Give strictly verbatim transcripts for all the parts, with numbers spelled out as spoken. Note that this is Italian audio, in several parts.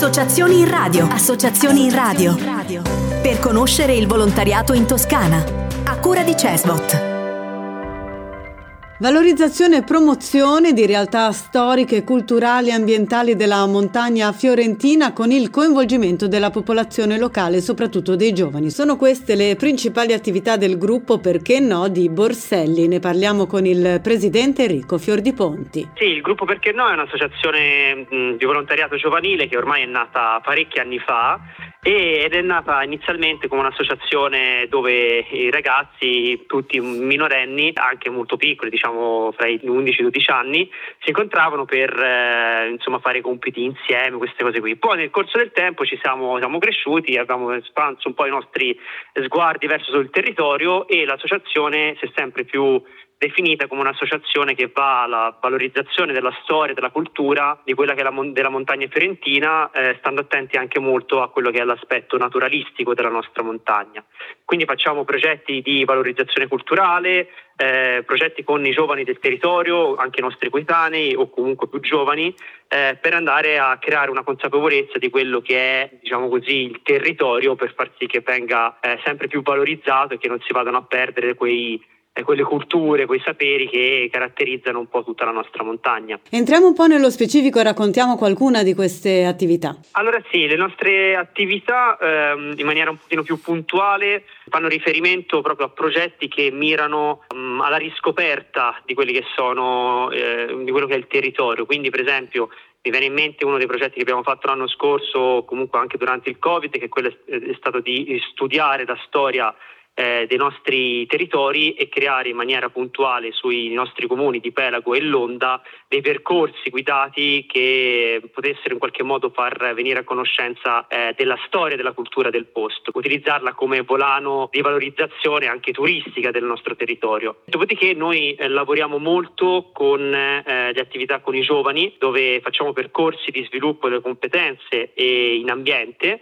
Associazioni in radio. Associazioni in radio. Per conoscere il volontariato in Toscana. A cura di Cesbot. Valorizzazione e promozione di realtà storiche, culturali e ambientali della montagna fiorentina con il coinvolgimento della popolazione locale, soprattutto dei giovani. Sono queste le principali attività del gruppo Perché No di Borselli. Ne parliamo con il presidente Enrico Fiordiponti. Sì, il gruppo Perché No è un'associazione mh, di volontariato giovanile che ormai è nata parecchi anni fa ed è nata inizialmente come un'associazione dove i ragazzi, tutti minorenni, anche molto piccoli, diciamo fra i undici e dodici anni, si incontravano per eh, insomma fare compiti insieme, queste cose qui. Poi nel corso del tempo ci siamo, siamo cresciuti, abbiamo espanso un po' i nostri sguardi verso il territorio e l'associazione si è sempre più definita come un'associazione che va alla valorizzazione della storia, della cultura di quella che è la mon- della montagna fiorentina, eh, stando attenti anche molto a quello che è l'aspetto naturalistico della nostra montagna. Quindi facciamo progetti di valorizzazione culturale, eh, progetti con i giovani del territorio, anche i nostri coetanei o comunque più giovani, eh, per andare a creare una consapevolezza di quello che è, diciamo così, il territorio, per far sì che venga eh, sempre più valorizzato e che non si vadano a perdere quei quelle culture, quei saperi che caratterizzano un po' tutta la nostra montagna. Entriamo un po' nello specifico e raccontiamo qualcuna di queste attività. Allora sì, le nostre attività ehm, in maniera un pochino più puntuale fanno riferimento proprio a progetti che mirano um, alla riscoperta di quelli che sono eh, di quello che è il territorio. Quindi per esempio mi viene in mente uno dei progetti che abbiamo fatto l'anno scorso, comunque anche durante il Covid, che quello è stato di studiare la storia Eh, dei nostri territori e creare in maniera puntuale sui nostri comuni di Pelago e Londa dei percorsi guidati che potessero in qualche modo far venire a conoscenza eh, della storia e della cultura del posto, utilizzarla come volano di valorizzazione anche turistica del nostro territorio. Dopodiché noi eh, lavoriamo molto con eh, le attività con i giovani, dove facciamo percorsi di sviluppo delle competenze e in ambiente.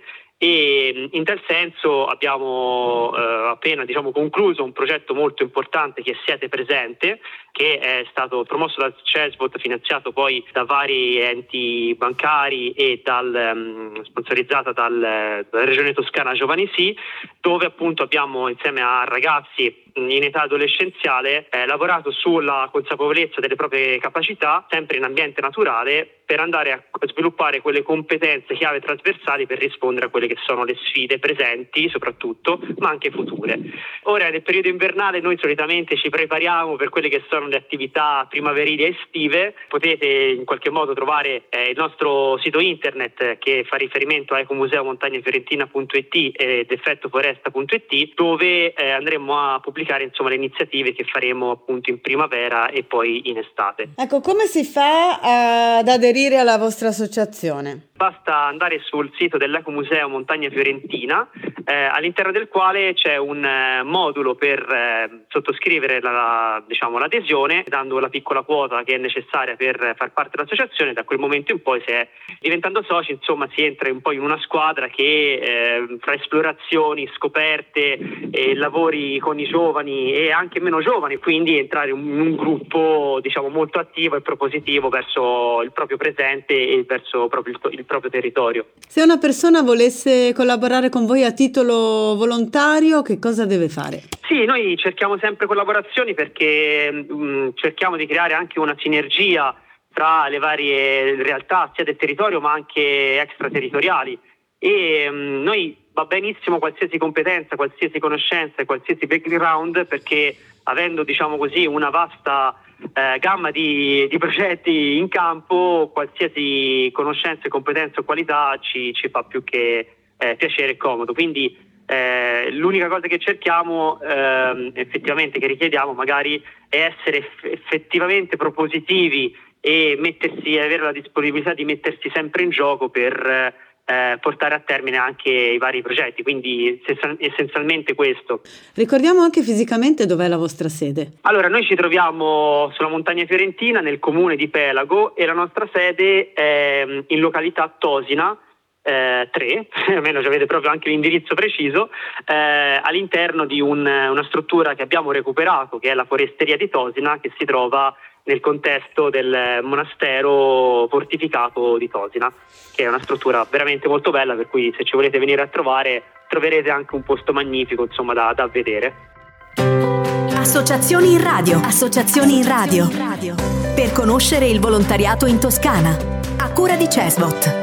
E in tal senso abbiamo eh, appena diciamo, concluso un progetto molto importante che è Siete Presente, che è stato promosso dal Cesbot, finanziato poi da vari enti bancari e dal, um, sponsorizzata dal, dalla Regione Toscana Giovani Sì, dove appunto abbiamo insieme a ragazzi in età adolescenziale eh, lavorato sulla consapevolezza delle proprie capacità, sempre in ambiente naturale, per andare a sviluppare quelle competenze chiave trasversali per rispondere a quelle che sono le sfide presenti soprattutto, ma anche future. Ora nel periodo invernale noi solitamente ci prepariamo per quelle che sono le attività primaverili e estive. Potete in qualche modo trovare eh, il nostro sito internet che fa riferimento a ecomuseo montagna fiorentina punto it ed effetto foresta punto it, dove eh, andremo a pubblicare insomma le iniziative che faremo appunto in primavera e poi in estate. Ecco, come si fa ad aderire alla vostra associazione? Basta andare sul sito dell'Ecomuseo Montagna Fiorentina, eh, all'interno del quale c'è un eh, modulo per eh, sottoscrivere la, diciamo, l'adesione, dando la piccola quota che è necessaria per far parte dell'associazione. Da quel momento in poi, se è, diventando soci, insomma, si entra un po' in una squadra che eh, tra esplorazioni, scoperte, eh, lavori con i giovani e anche meno giovani, quindi entrare in un gruppo diciamo molto attivo e propositivo verso il proprio presente e verso proprio il, il proprio territorio. Se una persona volesse collaborare con voi a titolo volontario, che cosa deve fare? Sì, noi cerchiamo sempre collaborazioni perché mh, cerchiamo di creare anche una sinergia tra le varie realtà sia del territorio ma anche extraterritoriali e mh, noi va benissimo qualsiasi competenza, qualsiasi conoscenza e qualsiasi background, perché avendo diciamo così una vasta eh, gamma di, di progetti in campo, qualsiasi conoscenza, competenza o qualità ci, ci fa più che eh, piacere e comodo. Quindi eh, l'unica cosa che cerchiamo eh, effettivamente, che richiediamo magari, è essere eff- effettivamente propositivi e mettersi, avere la disponibilità di mettersi sempre in gioco per Eh, portare a termine anche i vari progetti, quindi essenzialmente questo. Ricordiamo anche fisicamente dov'è la vostra sede. Allora, noi ci troviamo sulla montagna fiorentina nel comune di Pelago e la nostra sede è in località Tosina eh, tre, almeno avete proprio anche l'indirizzo preciso, eh, all'interno di un, una struttura che abbiamo recuperato, che è la foresteria di Tosina, che si trova nel contesto del monastero fortificato di Tosina, che è una struttura veramente molto bella, per cui se ci volete venire a trovare troverete anche un posto magnifico, insomma, da, da vedere. Associazioni in radio, associazioni in radio, per conoscere il volontariato in Toscana, a cura di Cesbot.